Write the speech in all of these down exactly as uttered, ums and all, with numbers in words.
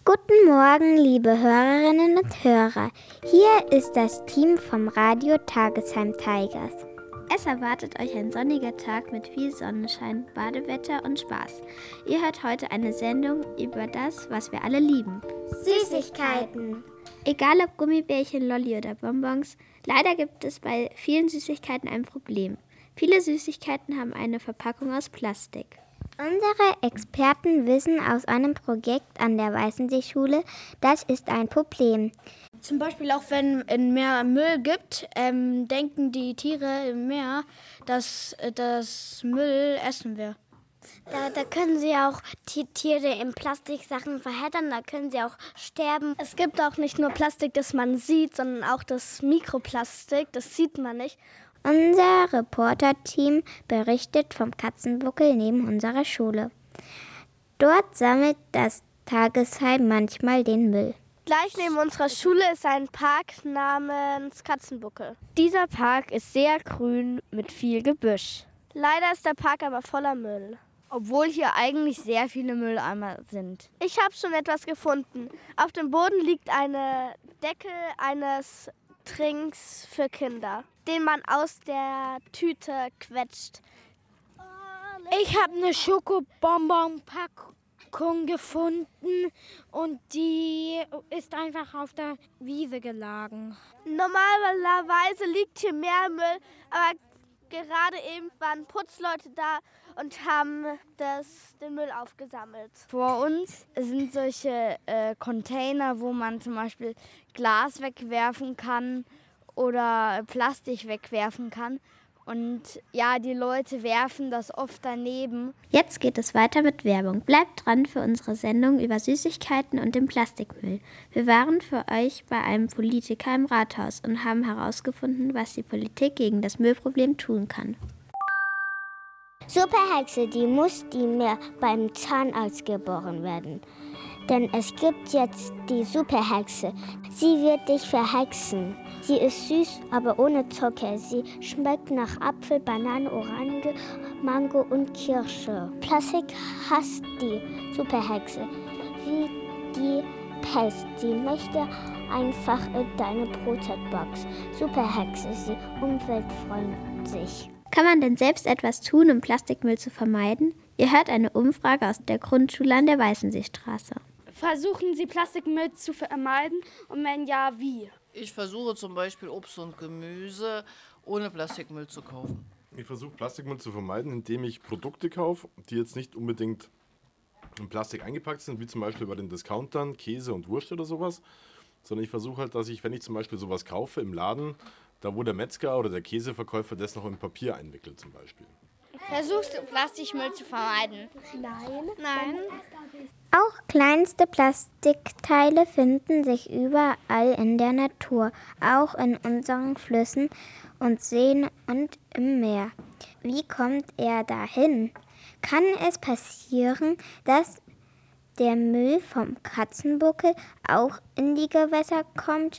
Guten Morgen, liebe Hörerinnen und Hörer. Hier ist das Team vom Radio Tagesheim Tigers. Es erwartet euch ein sonniger Tag mit viel Sonnenschein, Badewetter und Spaß. Ihr hört heute eine Sendung über das, was wir alle lieben. Süßigkeiten. Egal ob Gummibärchen, Lolli oder Bonbons, leider gibt es bei vielen Süßigkeiten ein Problem. Viele Süßigkeiten haben eine Verpackung aus Plastik. Unsere Experten wissen aus einem Projekt an der Weißensee-Schule, das ist ein Problem. Zum Beispiel auch wenn es mehr Müll gibt, ähm, denken die Tiere im Meer, dass das Müll essen wir. Da, da können sie auch die Tiere in Plastiksachen verheddern, da können sie auch sterben. Es gibt auch nicht nur Plastik, das man sieht, sondern auch das Mikroplastik, das sieht man nicht. Unser Reporterteam berichtet vom Katzenbuckel neben unserer Schule. Dort sammelt das Tagesheim manchmal den Müll. Gleich neben unserer Schule ist ein Park namens Katzenbuckel. Dieser Park ist sehr grün mit viel Gebüsch. Leider ist der Park aber voller Müll. Obwohl hier eigentlich sehr viele Mülleimer sind. Ich habe schon etwas gefunden. Auf dem Boden liegt eine Deckel eines Trinks für Kinder, den man aus der Tüte quetscht. Ich habe eine Schokobonbon-Packung gefunden und die ist einfach auf der Wiese gelagert. Normalerweise liegt hier mehr Müll, aber gerade eben waren Putzleute da und haben das, den Müll aufgesammelt. Vor uns sind solche äh, Container, wo man zum Beispiel Glas wegwerfen kann oder Plastik wegwerfen kann. Und ja, die Leute werfen das oft daneben. Jetzt geht es weiter mit Werbung. Bleibt dran für unsere Sendung über Süßigkeiten und den Plastikmüll. Wir waren für euch bei einem Politiker im Rathaus und haben herausgefunden, was die Politik gegen das Müllproblem tun kann. Superhexe, die muss die mehr beim Zahnarzt geboren werden. Denn es gibt jetzt die Superhexe. Sie wird dich verhexen. Sie ist süß, aber ohne Zucker. Sie schmeckt nach Apfel, Banane, Orange, Mango und Kirsche. Plastik hasst die Superhexe wie die Pest. Sie möchte einfach in deine Brotzeitbox. Superhexe, sie umweltfreundlich. Kann man denn selbst etwas tun, um Plastikmüll zu vermeiden? Ihr hört eine Umfrage aus der Grundschule an der Weißenseestraße. Versuchen Sie Plastikmüll zu vermeiden und wenn ja, wie? Ich versuche zum Beispiel Obst und Gemüse ohne Plastikmüll zu kaufen. Ich versuche Plastikmüll zu vermeiden, indem ich Produkte kaufe, die jetzt nicht unbedingt in Plastik eingepackt sind, wie zum Beispiel bei den Discountern, Käse und Wurst oder sowas. Sondern ich versuche halt, dass ich, wenn ich zum Beispiel sowas kaufe im Laden, da wo der Metzger oder der Käseverkäufer das noch in Papier einwickelt zum Beispiel. Versuchst du Plastikmüll zu vermeiden? Nein. Nein. Auch kleinste Plastikteile finden sich überall in der Natur, auch in unseren Flüssen und Seen und im Meer. Wie kommt er dahin? Kann es passieren, dass der Müll vom Katzenbuckel auch in die Gewässer kommt?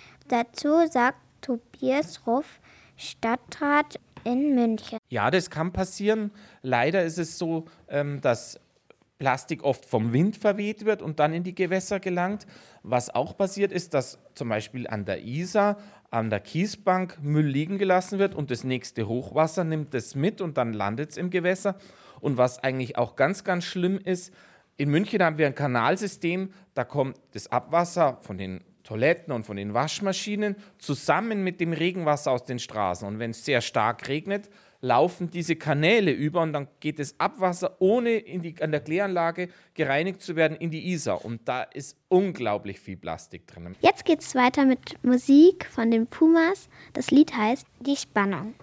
Dazu sagt Tobias Ruff, Stadtrat in München. Ja, das kann passieren. Leider ist es so, dass Plastik oft vom Wind verweht wird und dann in die Gewässer gelangt. Was auch passiert ist, dass zum Beispiel an der Isar, an der Kiesbank Müll liegen gelassen wird und das nächste Hochwasser nimmt es mit und dann landet es im Gewässer. Und was eigentlich auch ganz, ganz schlimm ist, in München haben wir ein Kanalsystem, da kommt das Abwasser von den Toiletten und von den Waschmaschinen zusammen mit dem Regenwasser aus den Straßen. Und wenn es sehr stark regnet, laufen diese Kanäle über und dann geht das Abwasser, ohne in die, an der Kläranlage gereinigt zu werden, in die Isar. Und da ist unglaublich viel Plastik drin. Jetzt geht es weiter mit Musik von den Pumas. Das Lied heißt Die Spannung.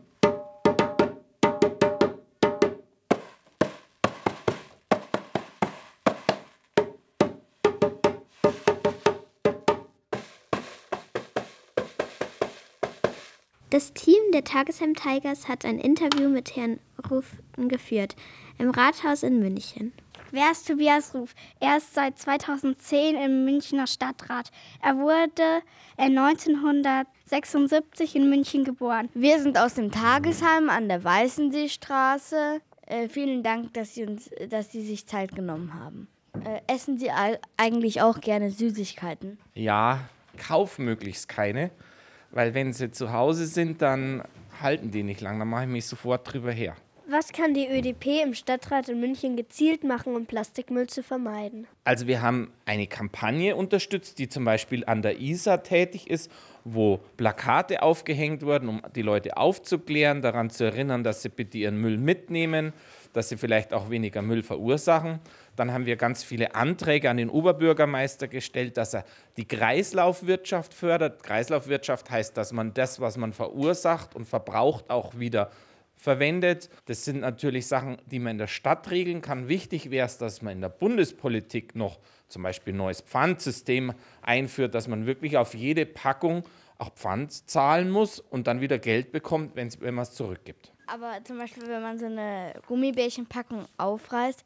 Das Team der Tagesheim Tigers hat ein Interview mit Herrn Ruff geführt, im Rathaus in München. Wer ist Tobias Ruff? Er ist seit zweitausendzehn im Münchner Stadtrat. Er wurde neunzehnhundertsechsundsiebzig in München geboren. Wir sind aus dem Tagesheim an der Weißenseestraße. Äh, vielen Dank, dass Sie, uns, dass Sie sich Zeit genommen haben. Äh, essen Sie all- eigentlich auch gerne Süßigkeiten? Ja, kauf möglichst keine, weil wenn sie zu Hause sind, dann halten die nicht lang, dann mache ich mich sofort drüber her. Was kann die Ö D P im Stadtrat in München gezielt machen, um Plastikmüll zu vermeiden? Also wir haben eine Kampagne unterstützt, die zum Beispiel an der Isar tätig ist, wo Plakate aufgehängt wurden, um die Leute aufzuklären, daran zu erinnern, dass sie bitte ihren Müll mitnehmen, dass sie vielleicht auch weniger Müll verursachen. Dann haben wir ganz viele Anträge an den Oberbürgermeister gestellt, dass er die Kreislaufwirtschaft fördert. Kreislaufwirtschaft heißt, dass man das, was man verursacht und verbraucht, auch wieder verwendet. Das sind natürlich Sachen, die man in der Stadt regeln kann. Wichtig wäre es, dass man in der Bundespolitik noch zum Beispiel ein neues Pfandsystem einführt, dass man wirklich auf jede Packung auch Pfand zahlen muss und dann wieder Geld bekommt, wenn man es zurückgibt. Aber zum Beispiel, wenn man so eine Gummibärchenpackung aufreißt,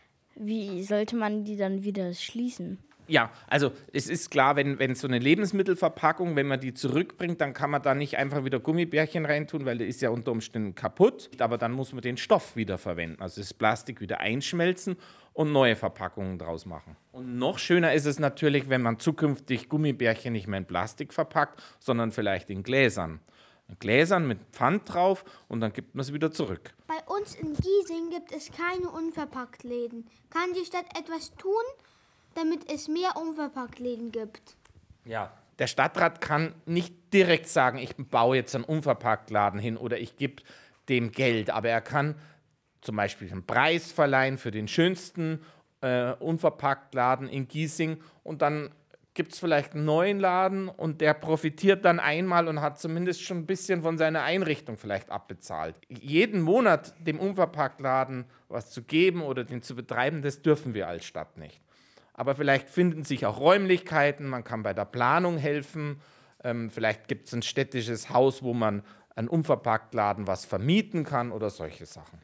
wie sollte man die dann wieder schließen? Ja, also es ist klar, wenn, wenn so eine Lebensmittelverpackung, wenn man die zurückbringt, dann kann man da nicht einfach wieder Gummibärchen reintun, weil der ist ja unter Umständen kaputt. Aber dann muss man den Stoff wieder verwenden, also das Plastik wieder einschmelzen und neue Verpackungen draus machen. Und noch schöner ist es natürlich, wenn man zukünftig Gummibärchen nicht mehr in Plastik verpackt, sondern vielleicht in Gläsern. In Gläsern mit Pfand drauf und dann gibt man es wieder zurück. Bei uns in Giesing gibt es keine Unverpacktläden. Kann die Stadt etwas tun, damit es mehr Unverpacktläden gibt? Ja, der Stadtrat kann nicht direkt sagen, ich baue jetzt einen Unverpacktladen hin oder ich gebe dem Geld, aber er kann zum Beispiel einen Preis verleihen für den schönsten äh, Unverpacktladen in Giesing und dann gibt es vielleicht einen neuen Laden und der profitiert dann einmal und hat zumindest schon ein bisschen von seiner Einrichtung vielleicht abbezahlt. Jeden Monat dem Unverpacktladen was zu geben oder den zu betreiben, das dürfen wir als Stadt nicht. Aber vielleicht finden sich auch Räumlichkeiten, man kann bei der Planung helfen, ähm, vielleicht gibt es ein städtisches Haus, wo man einen Unverpacktladen was vermieten kann oder solche Sachen.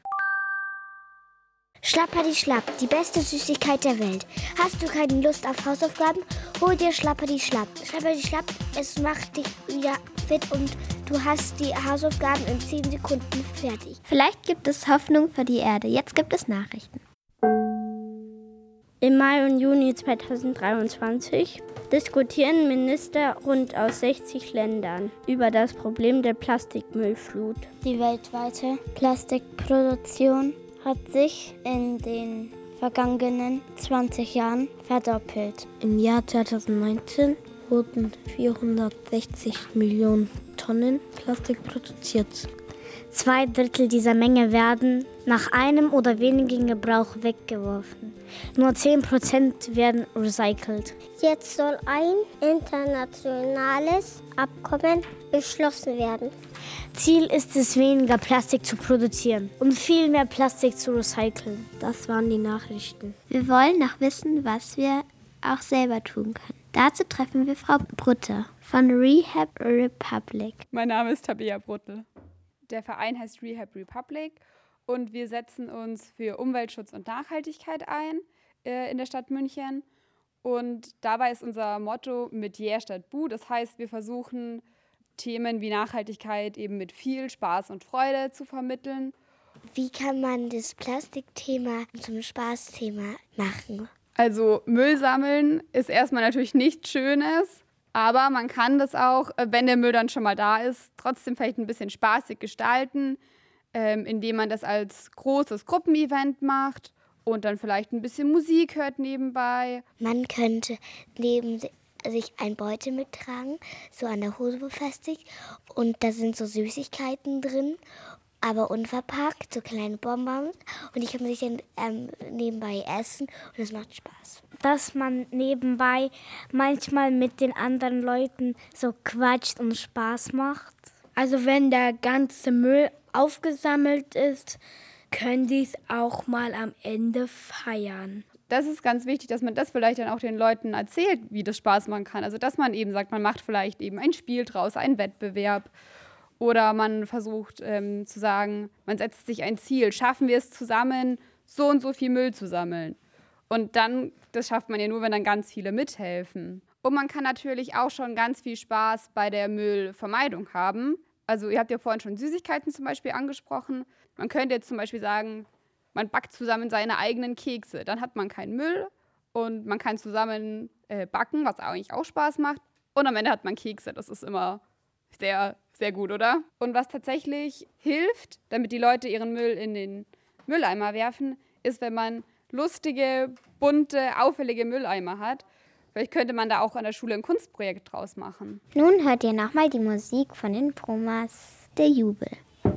Schlapperdi Schlapp, die beste Süßigkeit der Welt. Hast du keine Lust auf Hausaufgaben? Hol dir Schlapperdi Schlapp. Schlapperdi Schlapp, es macht dich wieder fit und du hast die Hausaufgaben in zehn Sekunden fertig. Vielleicht gibt es Hoffnung für die Erde. Jetzt gibt es Nachrichten. Im Mai und Juni zweitausenddreiundzwanzig diskutieren Minister rund aus sechzig Ländern über das Problem der Plastikmüllflut. Die weltweite Plastikproduktion hat sich in den vergangenen zwanzig Jahren verdoppelt. Im Jahr zweitausendneunzehn wurden vierhundertsechzig Millionen Tonnen Plastik produziert. Zwei Drittel dieser Menge werden nach einem oder wenigen Gebrauch weggeworfen. Nur zehn Prozent werden recycelt. Jetzt soll ein internationales Abkommen beschlossen werden. Ziel ist es, weniger Plastik zu produzieren und viel mehr Plastik zu recyceln. Das waren die Nachrichten. Wir wollen noch wissen, was wir auch selber tun können. Dazu treffen wir Frau Brutte von Rehab Republic. Mein Name ist Tabea Bruttel. Der Verein heißt Rehab Republic und wir setzen uns für Umweltschutz und Nachhaltigkeit ein äh, in der Stadt München. Und dabei ist unser Motto mit Yeah statt Bu. Das heißt, wir versuchen Themen wie Nachhaltigkeit eben mit viel Spaß und Freude zu vermitteln. Wie kann man das Plastikthema zum Spaßthema machen? Also Müll sammeln ist erstmal natürlich nichts Schönes, aber man kann das auch, wenn der Müll dann schon mal da ist, trotzdem vielleicht ein bisschen spaßig gestalten, ähm, indem man das als großes Gruppenevent macht und dann vielleicht ein bisschen Musik hört nebenbei. Man könnte neben sich einen Beutel mittragen, so an der Hose befestigt und da sind so Süßigkeiten drin, aber unverpackt, so kleine Bonbons und die kann man sich dann ähm, nebenbei essen und das macht Spaß. Dass man nebenbei manchmal mit den anderen Leuten so quatscht und Spaß macht. Also wenn der ganze Müll aufgesammelt ist, können die es auch mal am Ende feiern. Das ist ganz wichtig, dass man das vielleicht dann auch den Leuten erzählt, wie das Spaß machen kann. Also dass man eben sagt, man macht vielleicht eben ein Spiel draus, einen Wettbewerb. Oder man versucht ähm, zu sagen, man setzt sich ein Ziel. Schaffen wir es zusammen, so und so viel Müll zu sammeln? Und dann, das schafft man ja nur, wenn dann ganz viele mithelfen. Und man kann natürlich auch schon ganz viel Spaß bei der Müllvermeidung haben. Also ihr habt ja vorhin schon Süßigkeiten zum Beispiel angesprochen. Man könnte jetzt zum Beispiel sagen, man backt zusammen seine eigenen Kekse. Dann hat man keinen Müll und man kann zusammen äh, backen, was eigentlich auch Spaß macht. Und am Ende hat man Kekse. Das ist immer sehr, sehr gut, oder? Und was tatsächlich hilft, damit die Leute ihren Müll in den Mülleimer werfen, ist, wenn man lustige, bunte, auffällige Mülleimer hat. Vielleicht könnte man da auch an der Schule ein Kunstprojekt draus machen. Nun hört ihr nochmal die Musik von den Bromas, der Jubel.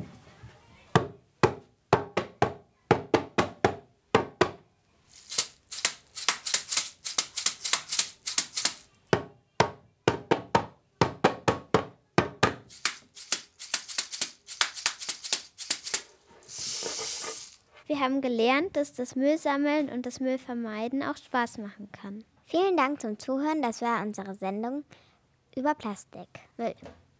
Wir haben gelernt, dass das Müllsammeln und das Müllvermeiden auch Spaß machen kann. Vielen Dank zum Zuhören. Das war unsere Sendung über Plastikmüll.